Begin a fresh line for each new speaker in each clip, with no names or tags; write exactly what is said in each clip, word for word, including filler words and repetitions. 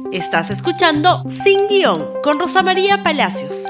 Estás escuchando Sin Guión con Rosa María Palacios.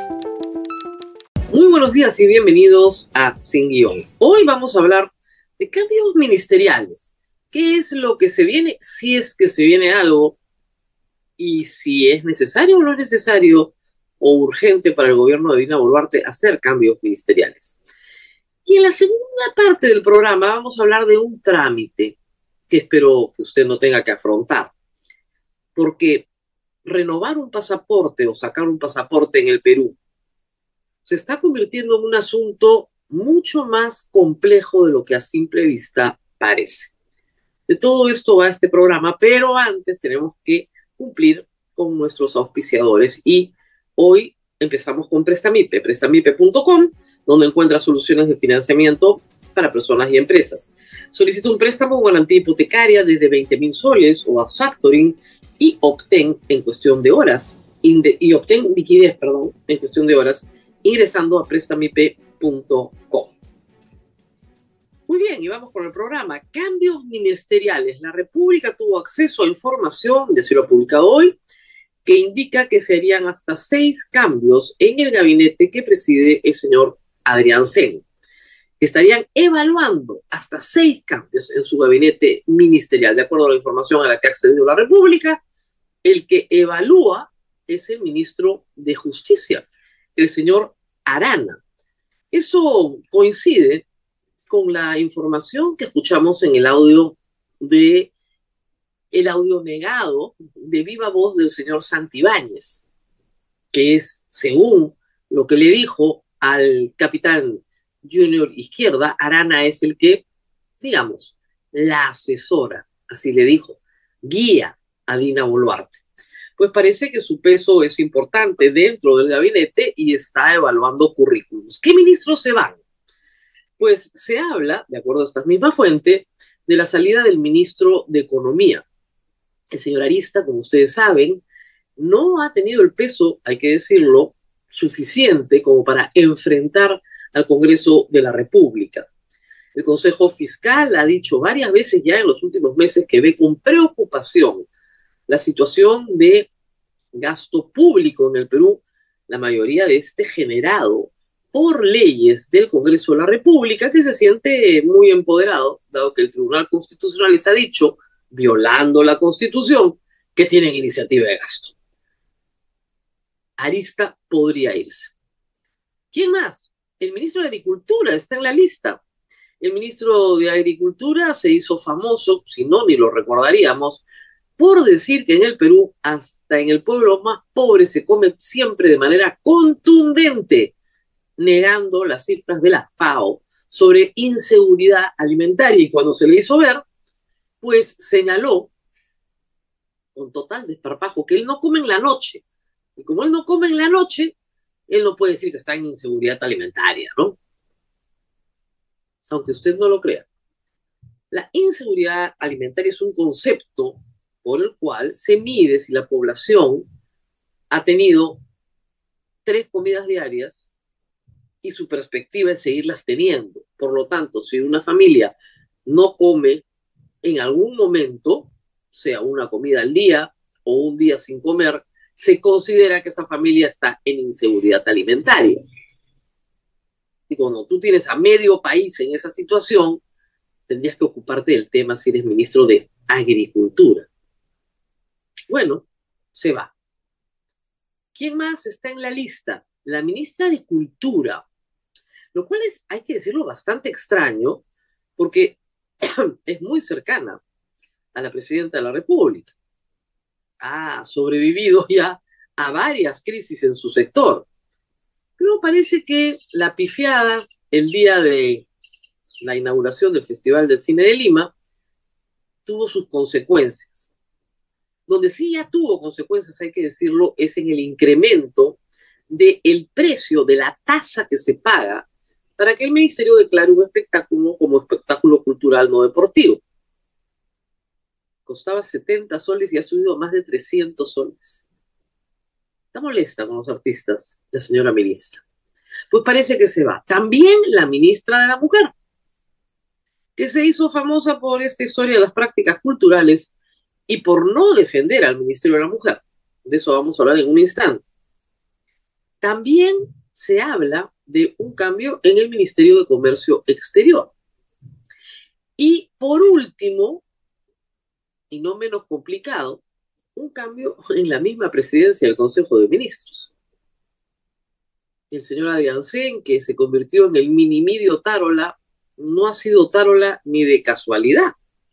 Muy buenos días y bienvenidos a Sin Guión. Hoy vamos a hablar de cambios ministeriales. ¿Qué es lo que se viene? Si es que se viene algo y si es necesario o no es necesario o urgente para el gobierno de Dina Boluarte hacer cambios ministeriales. Y en la segunda parte del programa vamos a hablar de un trámite que espero que usted no tenga que afrontar. Porque renovar un pasaporte o sacar un pasaporte en el Perú se está convirtiendo en un asunto mucho más complejo de lo que a simple vista parece. De todo esto va este programa, pero antes tenemos que cumplir con nuestros auspiciadores y hoy empezamos con Prestamipe, prestamipe punto com, donde encuentra soluciones de financiamiento para personas y empresas. Solicita un préstamo o garantía hipotecaria desde veinte mil soles o a factoring y obtén en cuestión de horas, y obtén liquidez, perdón, en cuestión de horas, ingresando a prestamipe punto com. Muy bien, y vamos con el programa. Cambios ministeriales. La República tuvo acceso a información, de lo publicado hoy, que indica que serían hasta seis cambios en el gabinete que preside el señor Adrián Seno. Estarían evaluando hasta seis cambios en su gabinete ministerial. De acuerdo a la información a la que ha accedido la República, el que evalúa es el ministro de Justicia, el señor Arana. Eso coincide con la información que escuchamos en el audio de el audio negado de viva voz del señor Santibáñez, que es, según lo que le dijo al capitán Junior Izquierda, Arana es el que, digamos, la asesora, así le dijo, guía a Dina Boluarte. Pues parece que su peso es importante dentro del gabinete y está evaluando currículums. ¿Qué ministros se van? Pues se habla, de acuerdo a esta misma fuente, de la salida del ministro de Economía. El señor Arista, como ustedes saben, no ha tenido el peso, hay que decirlo, suficiente como para enfrentar al Congreso de la República. El Consejo Fiscal ha dicho varias veces ya en los últimos meses que ve con preocupación la situación de gasto público en el Perú, la mayoría de este generado por leyes del Congreso de la República, que se siente muy empoderado, dado que el Tribunal Constitucional les ha dicho, violando la Constitución, que tienen iniciativa de gasto. Arista podría irse. ¿Quién más? El ministro de Agricultura está en la lista. El ministro de Agricultura se hizo famoso, si no, ni lo recordaríamos, por decir que en el Perú, hasta en el pueblo más pobre, se come siempre de manera contundente, negando las cifras de la FAO sobre inseguridad alimentaria. Y cuando se le hizo ver, pues señaló con total desparpajo que él no come en la noche. Y como él no come en la noche, él no puede decir que está en inseguridad alimentaria, ¿no? Aunque usted no lo crea. La inseguridad alimentaria es un concepto por el cual se mide si la población ha tenido tres comidas diarias y su perspectiva es seguirlas teniendo. Por lo tanto, si una familia no come en algún momento, sea una comida al día o un día sin comer, se considera que esa familia está en inseguridad alimentaria. Y cuando tú tienes a medio país en esa situación, tendrías que ocuparte del tema si eres ministro de Agricultura. Bueno, se va. ¿Quién más está en la lista? La ministra de Cultura, lo cual es, hay que decirlo, bastante extraño, porque es muy cercana a la presidenta de la República. Ha sobrevivido ya a varias crisis en su sector. Pero parece que la pifiada el día de la inauguración del Festival del Cine de Lima tuvo sus consecuencias. Donde sí ya tuvo consecuencias, hay que decirlo, es en el incremento del precio de la tasa que se paga para que el ministerio declare un espectáculo como espectáculo cultural no deportivo. Costaba setenta soles y ha subido a más de trescientos soles. Está molesta con los artistas, la señora ministra. Pues parece que se va. También la ministra de la Mujer, que se hizo famosa por esta historia de las prácticas culturales y por no defender al Ministerio de la Mujer. De eso vamos a hablar en un instante. También se habla de un cambio en el Ministerio de Comercio Exterior. Y por último, y no menos complicado, un cambio en la misma presidencia del Consejo de Ministros. El señor Adriancén, que se convirtió en el minimidio Tarola, no ha sido Tarola ni de casualidad.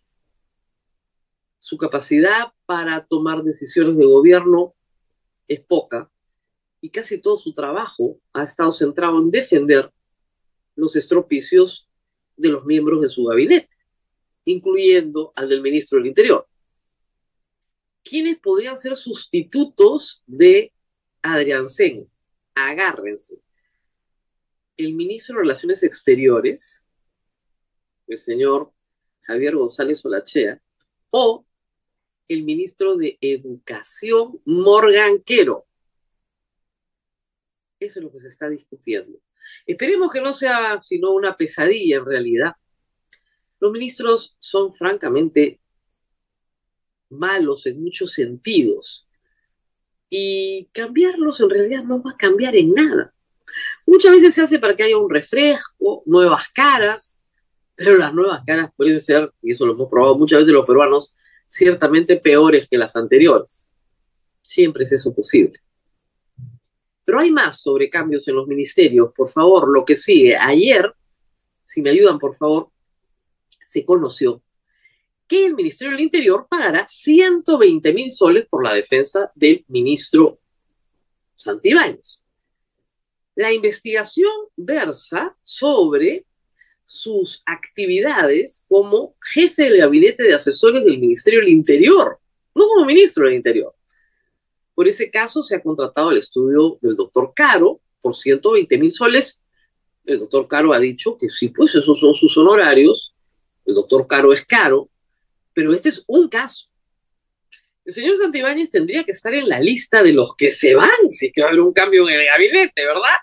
Su capacidad para tomar decisiones de gobierno es poca y casi todo su trabajo ha estado centrado en defender los estropicios de los miembros de su gabinete, incluyendo al del ministro del Interior. ¿Quiénes podrían ser sustitutos de Adriancén? Agárrense. El ministro de Relaciones Exteriores, el señor Javier González Olachea, o el ministro de Educación, Morgan Quero. Eso es lo que se está discutiendo. Esperemos que no sea sino una pesadilla en realidad. Los ministros son francamente malos en muchos sentidos y cambiarlos en realidad no va a cambiar en nada. Muchas veces se hace para que haya un refresco, nuevas caras, pero las nuevas caras pueden ser, y eso lo hemos probado muchas veces los peruanos, ciertamente peores que las anteriores. Siempre es eso posible. Pero hay más sobre cambios en los ministerios. Por favor, lo que sigue. Ayer, si me ayudan, por favor, se conoció que el Ministerio del Interior pagará ciento veinte mil soles por la defensa del ministro Santibáñez. La investigación versa sobre sus actividades como jefe del gabinete de asesores del Ministerio del Interior, no como ministro del Interior. Por ese caso se ha contratado el estudio del doctor Caro por ciento veinte mil soles. El doctor Caro ha dicho que sí, pues esos son sus honorarios. El doctor Caro es caro, pero este es un caso. El señor Santibáñez tendría que estar en la lista de los que se van, si es que va a haber un cambio en el gabinete, ¿verdad?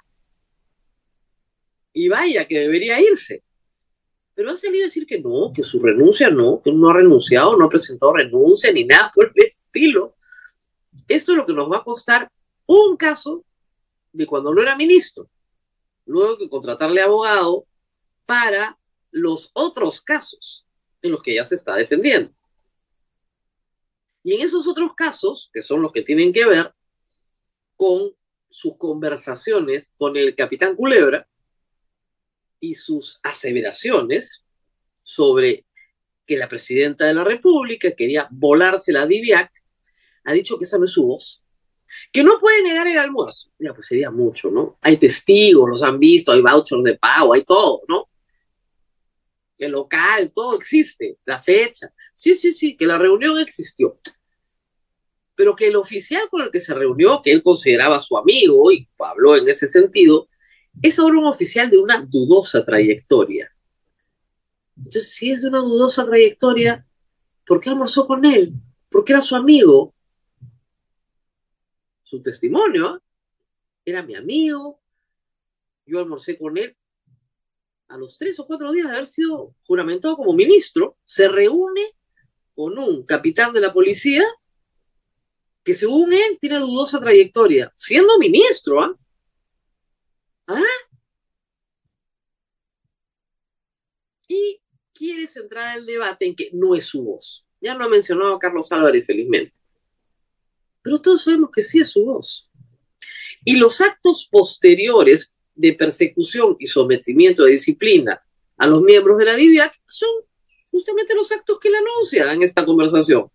Y vaya, que debería irse. Pero ha salido a decir que no, que su renuncia no, que no ha renunciado, no ha presentado renuncia ni nada por el estilo. Esto es lo que nos va a costar un caso de cuando no era ministro. Luego hay que contratarle abogado para los otros casos en los que ya se está defendiendo. Y en esos otros casos, que son los que tienen que ver con sus conversaciones con el capitán Culebra y sus aseveraciones sobre que la presidenta de la República quería volarse la DIVIAC, ha dicho que esa no es su voz, que no puede negar el almuerzo. Ya, pues sería mucho, ¿no? Hay testigos, los han visto, hay vouchers de pago, hay todo, ¿no? El local, todo existe, la fecha. Sí, sí, sí, que la reunión existió. Pero que el oficial con el que se reunió, que él consideraba su amigo y habló en ese sentido, es ahora un oficial de una dudosa trayectoria. Entonces, si es de una dudosa trayectoria, ¿por qué almorzó con él? ¿Por qué era su amigo? Su testimonio, ¿eh? Era mi amigo, yo almorcé con él. A los tres o cuatro días de haber sido juramentado como ministro, se reúne con un capitán de la policía que según él tiene dudosa trayectoria, siendo ministro, ¿ah? ¿Ah? Y quiere centrar el debate en que no es su voz. Ya lo ha mencionado Carlos Álvarez, felizmente. Pero todos sabemos que sí es su voz. Y los actos posteriores de persecución y sometimiento de disciplina a los miembros de la DIVIAC son justamente los actos que él anuncia en esta conversación.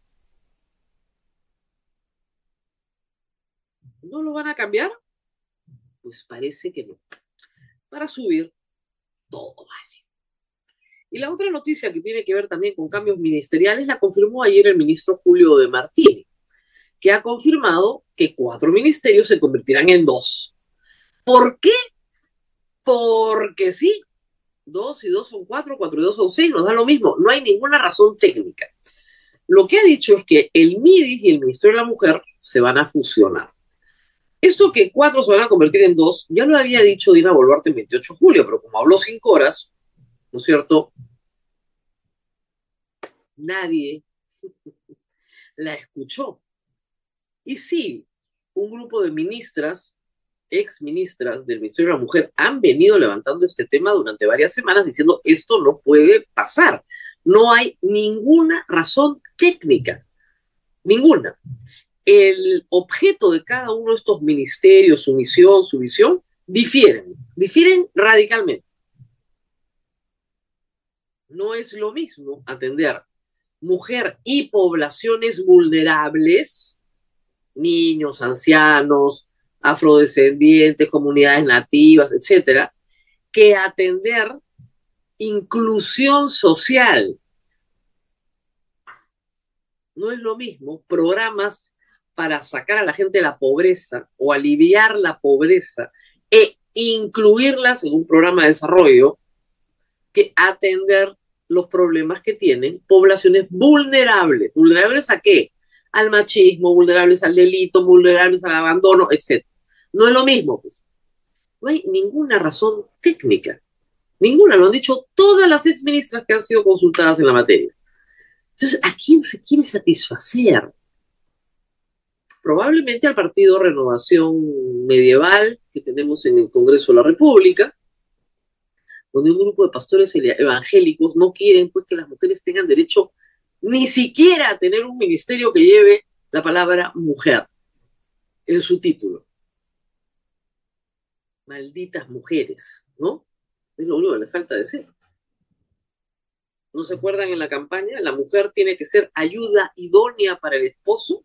¿No lo van a cambiar? Pues parece que no. Para subir, todo vale. Y la otra noticia que tiene que ver también con cambios ministeriales la confirmó ayer el ministro Julio de Martini, que ha confirmado que cuatro ministerios se convertirán en dos. ¿Por qué? Porque sí. Dos y dos son cuatro, cuatro y dos son seis, nos da lo mismo. No hay ninguna razón técnica. Lo que ha dicho es que el MIDIS y el Ministerio de la Mujer se van a fusionar. Esto que cuatro se van a convertir en dos, ya lo había dicho Dina Boluarte el veintiocho de julio, pero como habló cinco horas, ¿no es cierto? Nadie la escuchó. Y sí, un grupo de ministras, ex ministras del Ministerio de la Mujer, han venido levantando este tema durante varias semanas diciendo esto no puede pasar. No hay ninguna razón técnica, ninguna. El objeto de cada uno de estos ministerios, su misión, su visión, difieren, difieren radicalmente. No es lo mismo atender mujer y poblaciones vulnerables, niños, ancianos, afrodescendientes, comunidades nativas, etcétera, que atender inclusión social. No es lo mismo programas para sacar a la gente de la pobreza o aliviar la pobreza e incluirlas en un programa de desarrollo que atender los problemas que tienen poblaciones vulnerables. ¿Vulnerables a qué? Al machismo, vulnerables al delito, vulnerables al abandono, etcétera. No es lo mismo, pues. No hay ninguna razón técnica. Ninguna, lo han dicho todas las exministras que han sido consultadas en la materia. Entonces, ¿a quién se quiere satisfacer? Probablemente al Partido Renovación Medieval que tenemos en el Congreso de la República, donde un grupo de pastores evangélicos no quieren pues que las mujeres tengan derecho ni siquiera a tener un ministerio que lleve la palabra mujer en su título. Malditas mujeres, ¿no? Es lo único que les falta decir. ¿No se acuerdan en la campaña? La mujer tiene que ser ayuda idónea para el esposo.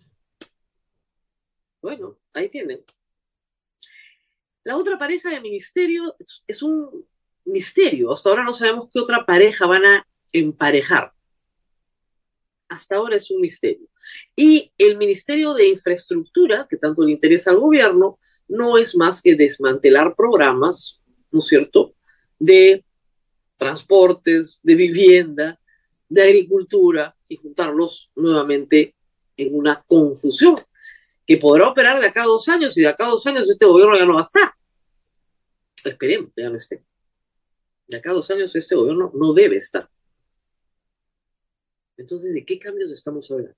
Bueno, ahí tienen. La otra pareja de ministerio es, es un misterio. Hasta ahora no sabemos qué otra pareja van a emparejar. Hasta ahora es un misterio. Y el Ministerio de Infraestructura, que tanto le interesa al gobierno, no es más que desmantelar programas, ¿no es cierto?, de transportes, de vivienda, de agricultura, y juntarlos nuevamente en una confusión que podrá operar de acá a dos años, y de acá a dos años este gobierno ya no va a estar. Esperemos que ya no esté. De acá a dos años este gobierno no debe estar. Entonces, ¿de qué cambios estamos hablando?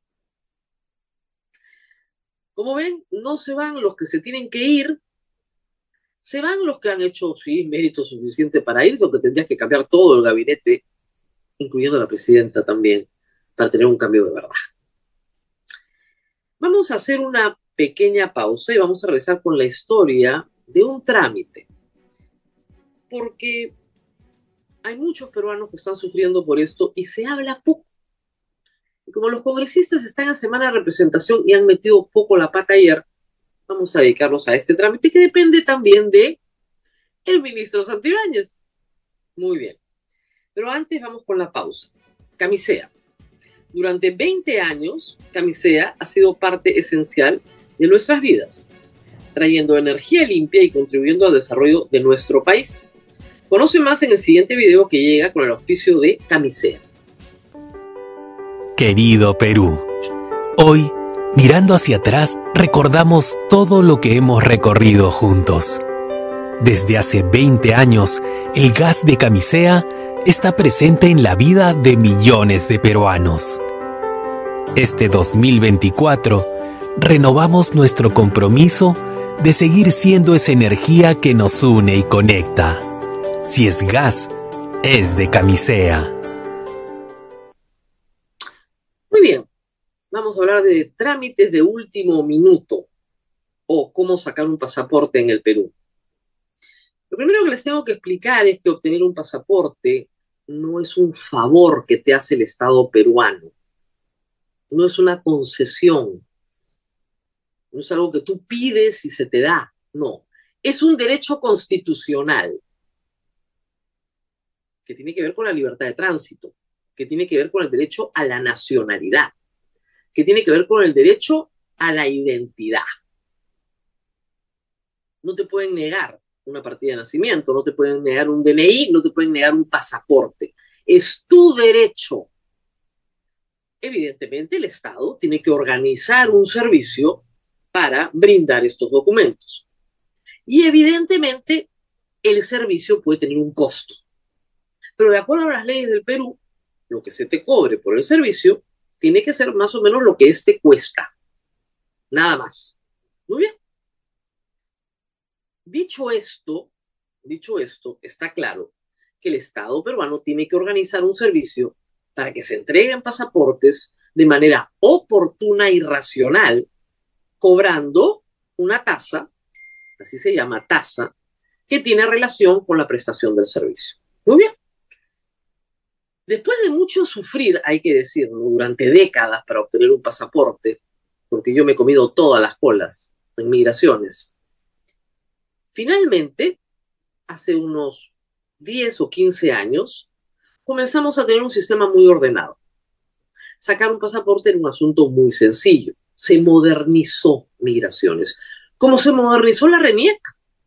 Como ven, no se van los que se tienen que ir, se van los que han hecho, sí, mérito suficiente para irse, o que tendrías que cambiar todo el gabinete, incluyendo a la presidenta también, para tener un cambio de verdad. Vamos a hacer una pequeña pausa y vamos a regresar con la historia de un trámite. Porque hay muchos peruanos que están sufriendo por esto y se habla poco. Y como los congresistas están en semana de representación y han metido poco la pata ayer, vamos a dedicarnos a este trámite que depende también de el ministro Santibáñez. Muy bien. Pero antes vamos con la pausa. Camisea. Durante veinte años, Camisea ha sido parte esencial de nuestras vidas, trayendo energía limpia y contribuyendo al desarrollo de nuestro país. Conoce más en el siguiente video que llega con el auspicio de Camisea.
Querido Perú, hoy, mirando hacia atrás, recordamos todo lo que hemos recorrido juntos. Desde hace veinte años, el gas de Camisea está presente en la vida de millones de peruanos. Este dos mil veinticuatro, renovamos nuestro compromiso de seguir siendo esa energía que nos une y conecta. Si es gas, es de Camisea.
Muy bien, vamos a hablar de trámites de último minuto o cómo sacar un pasaporte en el Perú. Lo primero que les tengo que explicar es que obtener un pasaporte no es un favor que te hace el Estado peruano. No es una concesión. No es algo que tú pides y se te da. No. Es un derecho constitucional que tiene que ver con la libertad de tránsito, que tiene que ver con el derecho a la nacionalidad, que tiene que ver con el derecho a la identidad. No te pueden negar una partida de nacimiento, no te pueden negar un D N I, no te pueden negar un pasaporte. Es tu derecho. Evidentemente, el Estado tiene que organizar un servicio para brindar estos documentos. Y evidentemente, el servicio puede tener un costo. Pero de acuerdo a las leyes del Perú, lo que se te cobre por el servicio tiene que ser más o menos lo que éste cuesta. nada más. Muy bien. Dicho esto, dicho esto, está claro que el Estado peruano tiene que organizar un servicio para que se entreguen pasaportes de manera oportuna y racional, cobrando una tasa, así se llama tasa, que tiene relación con la prestación del servicio. Muy bien. Después de mucho sufrir, hay que decirlo, durante décadas para obtener un pasaporte, porque yo me he comido todas las colas en migraciones, finalmente, hace unos diez o quince años, comenzamos a tener un sistema muy ordenado. Sacar un pasaporte era un asunto muy sencillo. Se modernizó migraciones. Como se modernizó la RENIEC,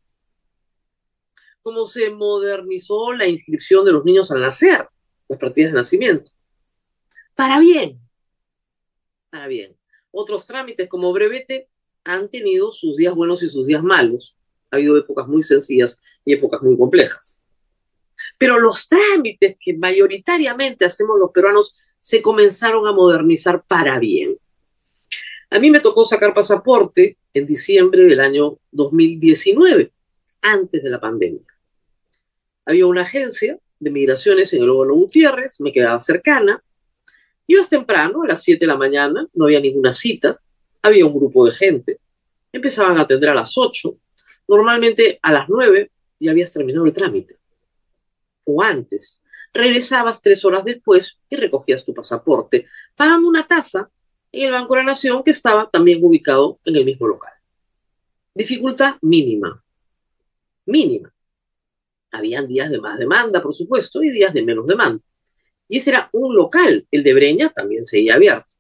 como se modernizó la inscripción de los niños al nacer, las partidas de nacimiento. Para bien, para bien. Otros trámites como brevete han tenido sus días buenos y sus días malos. Ha habido épocas muy sencillas y épocas muy complejas. Pero los trámites que mayoritariamente hacemos los peruanos se comenzaron a modernizar para bien. A mí me tocó sacar pasaporte en diciembre del año dos mil diecinueve, antes de la pandemia. Había una agencia de migraciones en el Óvalo Gutiérrez, me quedaba cercana. Ibas temprano, a las siete de la mañana, no había ninguna cita, había un grupo de gente. Empezaban a atender a las ocho, normalmente a las nueve ya habías terminado el trámite. O antes, regresabas tres horas después y recogías tu pasaporte, pagando una tasa en el Banco de la Nación que estaba también ubicado en el mismo local. Dificultad mínima. Mínima. Habían días de más demanda, por supuesto, y días de menos demanda. Y ese era un local. El de Breña también seguía abierto.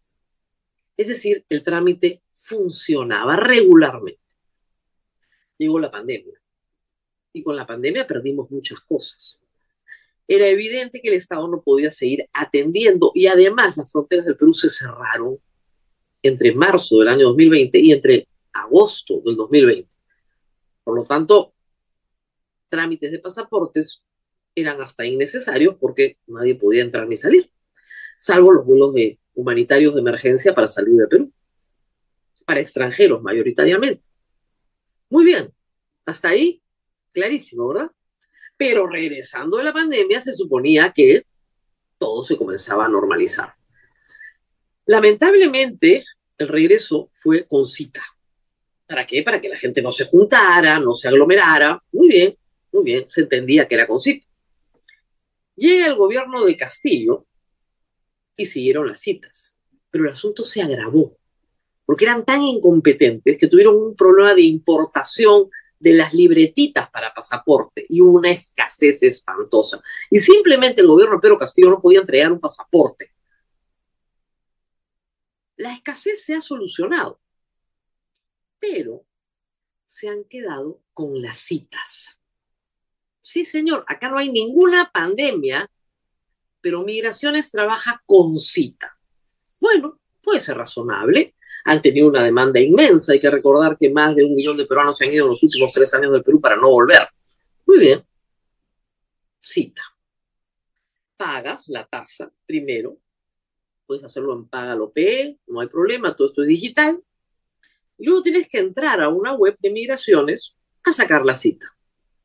Es decir, el trámite funcionaba regularmente. Llegó la pandemia. Y con la pandemia perdimos muchas cosas. Era evidente que el Estado no podía seguir atendiendo y además las fronteras del Perú se cerraron entre marzo del año dos mil veinte y entre agosto del dos mil veinte. Por lo tanto, trámites de pasaportes eran hasta innecesarios porque nadie podía entrar ni salir, salvo los vuelos de humanitarios de emergencia para salir de Perú, para extranjeros mayoritariamente. Muy bien, hasta ahí clarísimo, ¿verdad? Pero regresando de la pandemia se suponía que todo se comenzaba a normalizar. Lamentablemente, el regreso fue con cita. ¿Para qué? Para que la gente no se juntara, no se aglomerara. Muy bien, muy bien, se entendía que era con cita. Llega el gobierno de Castillo y siguieron las citas. Pero el asunto se agravó, porque eran tan incompetentes que tuvieron un problema de importación de las libretitas para pasaporte y una escasez espantosa. Y simplemente el gobierno de Pedro Castillo no podía entregar un pasaporte. La escasez se ha solucionado, pero se han quedado con las citas. Sí, señor, acá no hay ninguna pandemia, pero Migraciones trabaja con cita. Bueno, puede ser razonable. Han tenido una demanda inmensa. Hay que recordar que más de un millón de peruanos se han ido en los últimos tres años del Perú para no volver. Muy bien. Cita. Pagas la tasa primero. Puedes hacerlo en Págalo P, no hay problema, todo esto es digital. Y luego tienes que entrar a una web de migraciones a sacar la cita.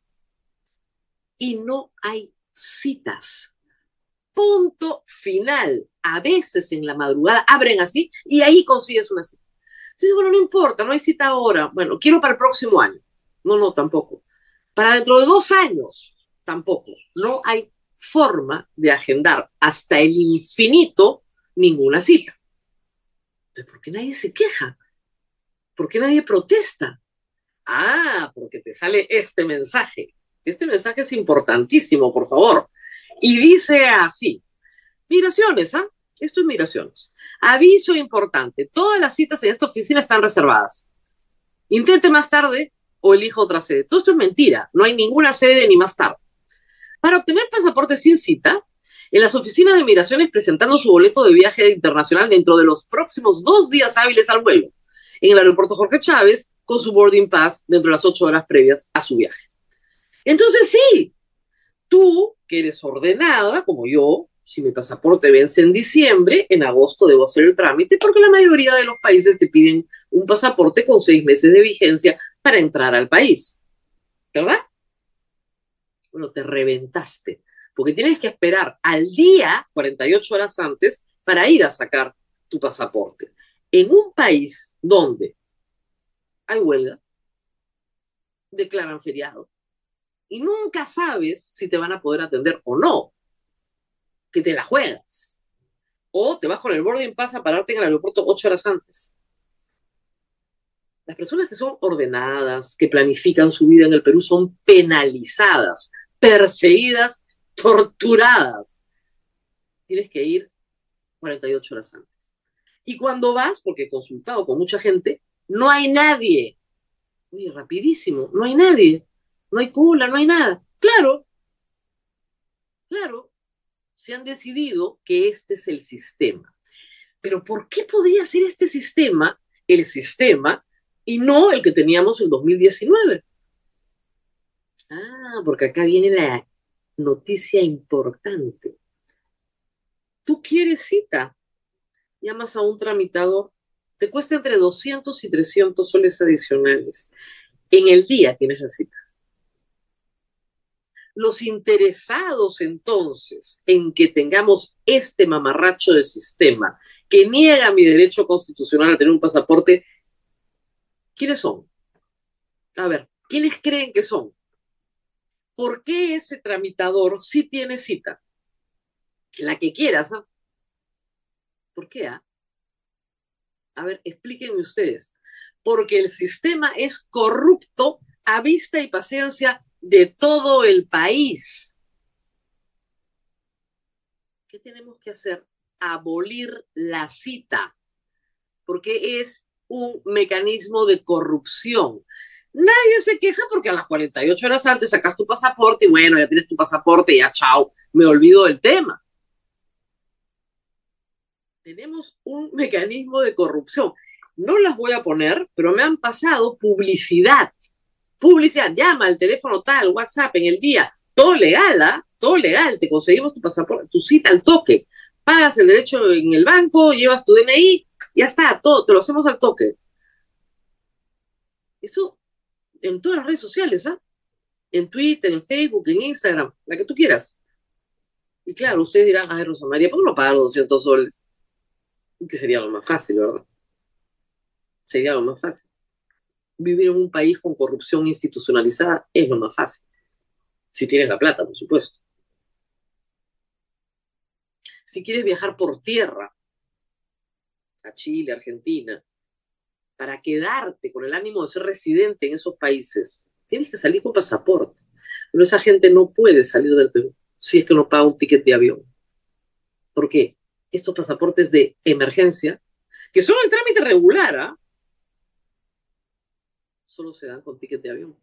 Y no hay citas. Punto final. A veces en la madrugada abren así y ahí consigues una cita. Entonces, bueno, no importa, no hay cita ahora. Bueno, quiero para el próximo año. No, no, tampoco. Para dentro de dos años, tampoco. No hay forma de agendar hasta el infinito ninguna cita. Entonces, ¿por qué nadie se queja? ¿Por qué nadie protesta? Ah, porque te sale este mensaje. Este mensaje es importantísimo, por favor. Y dice así: Migraciones, ¿ah? ¿eh? Esto es Migraciones. Aviso importante: todas las citas en esta oficina están reservadas. Intente más tarde o elija otra sede. Todo esto es mentira. No hay ninguna sede ni más tarde. Para obtener pasaporte sin cita, en las oficinas de Migraciones presentando su boleto de viaje internacional dentro de los próximos dos días hábiles al vuelo, en el aeropuerto Jorge Chávez, con su boarding pass dentro de las ocho horas previas a su viaje. Entonces sí, tú, que eres ordenada, como yo, si mi pasaporte vence en diciembre, en agosto debo hacer el trámite, porque la mayoría de los países te piden un pasaporte con seis meses de vigencia para entrar al país, ¿verdad? Bueno, te reventaste, porque tienes que esperar al día, cuarenta y ocho horas antes, para ir a sacar tu pasaporte. En un país donde hay huelga, declaran feriado, y nunca sabes si te van a poder atender o no, que te la juegas. O te vas con el boarding pass a pararte en el aeropuerto ocho horas antes. Las personas que son ordenadas, que planifican su vida en el Perú, son penalizadas, perseguidas, torturadas. Tienes que ir cuarenta y ocho horas antes. Y cuando vas, porque he consultado con mucha gente, no hay nadie. Oye, rapidísimo, no hay nadie. No hay cola, no hay nada. Claro, claro, se han decidido que este es el sistema. Pero ¿por qué podría ser este sistema el sistema y no el que teníamos en dos mil diecinueve? Ah, porque acá viene la noticia importante. Tú quieres cita, llamas a un tramitador, te cuesta entre doscientos y trescientos soles adicionales. En el día tienes la cita. Los interesados entonces en que tengamos este mamarracho de sistema que niega mi derecho constitucional a tener un pasaporte, ¿quiénes son? A ver, ¿quiénes creen que son? ¿Por qué ese tramitador sí tiene cita? La que quieras, ¿ah? ¿Por qué, ah? A ver, explíquenme ustedes. Porque el sistema es corrupto a vista y paciencia de todo el país. ¿Qué tenemos que hacer? Abolir la cita, porque es un mecanismo de corrupción. Nadie se queja porque a las cuarenta y ocho horas antes sacas tu pasaporte y bueno, ya tienes tu pasaporte y ya chao, me olvido del tema. Tenemos un mecanismo de corrupción. No las voy a poner, pero me han pasado publicidad. Publicidad, llama al teléfono tal, WhatsApp en el día, todo legal, ¿ah? ¿eh? Todo legal, te conseguimos tu pasaporte, tu cita al toque, pagas el derecho en el banco, llevas tu D N I, ya está, todo, te lo hacemos al toque. Eso en todas las redes sociales, ¿ah? ¿eh? En Twitter, en Facebook, en Instagram, la que tú quieras. Y claro, ustedes dirán, ay, Rosa María, ¿por qué no pagar los doscientos soles? Que sería lo más fácil, ¿verdad? Sería lo más fácil. Vivir en un país con corrupción institucionalizada es lo más fácil. Si tienes la plata, por supuesto. Si quieres viajar por tierra a Chile, Argentina, para quedarte con el ánimo de ser residente en esos países, tienes que salir con pasaporte. Pero esa gente no puede salir del Perú si es que no paga un ticket de avión. ¿Por qué? Estos pasaportes de emergencia, que son el trámite regular, ¿ah? ¿eh? Solo se dan con ticket de avión.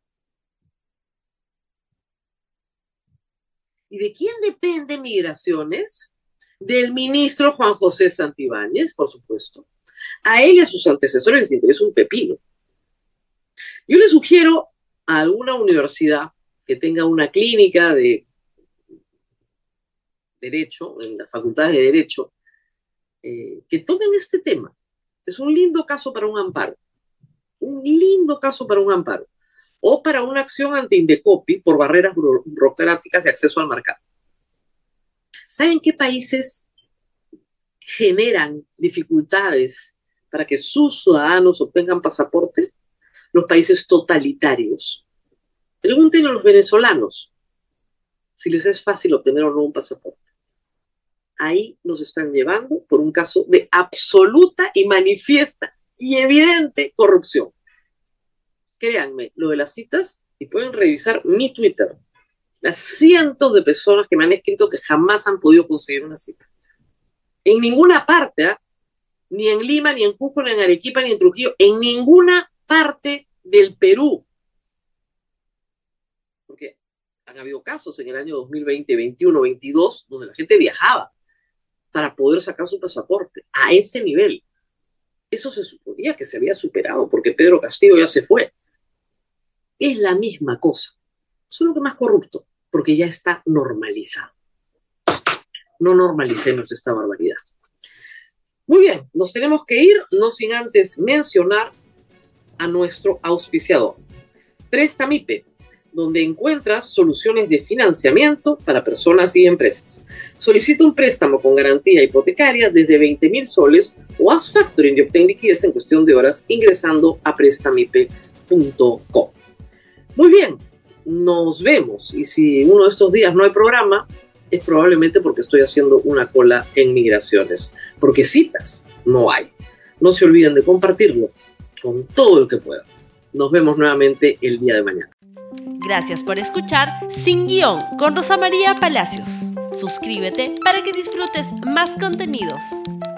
¿Y de quién depende Migraciones? Del ministro Juan José Santibáñez, por supuesto. A él y a sus antecesores les interesa un pepino. Yo le sugiero a alguna universidad que tenga una clínica de Derecho, en las facultades de Derecho, eh, que tomen este tema. Es un lindo caso para un amparo. Un lindo caso para un amparo. O para una acción anti-Indecopi por barreras burocráticas de acceso al mercado. ¿Saben qué países generan dificultades para que sus ciudadanos obtengan pasaporte? Los países totalitarios. Pregúntenle a los venezolanos si les es fácil obtener o no un pasaporte. Ahí nos están llevando por un caso de absoluta y manifiesta y evidente corrupción. Créanme, lo de las citas, y pueden revisar mi Twitter, las cientos de personas que me han escrito que jamás han podido conseguir una cita. En ninguna parte, ¿eh? Ni en Lima, ni en Cusco, ni en Arequipa, ni en Trujillo, en ninguna parte del Perú. Porque han habido casos en el año dos mil veinte, veintiuno, veintidós, donde la gente viajaba para poder sacar su pasaporte a ese nivel. Eso se suponía que se había superado porque Pedro Castillo ya se fue. Es la misma cosa, solo que más corrupto, porque ya está normalizado. No normalicemos esta barbaridad. Muy bien, nos tenemos que ir, no sin antes mencionar a nuestro auspiciador, Prestamipe, donde encuentras soluciones de financiamiento para personas y empresas. Solicita un préstamo con garantía hipotecaria desde veinte mil soles o haz factoring y obtén liquidez en cuestión de horas ingresando a prestamipe punto com. Muy bien, nos vemos. Y si uno de estos días no hay programa, es probablemente porque estoy haciendo una cola en migraciones, porque citas no hay. No se olviden de compartirlo con todo el que pueda. Nos vemos nuevamente el día de mañana.
Gracias por escuchar Sin Guión con Rosa María Palacios. Suscríbete para que disfrutes más contenidos.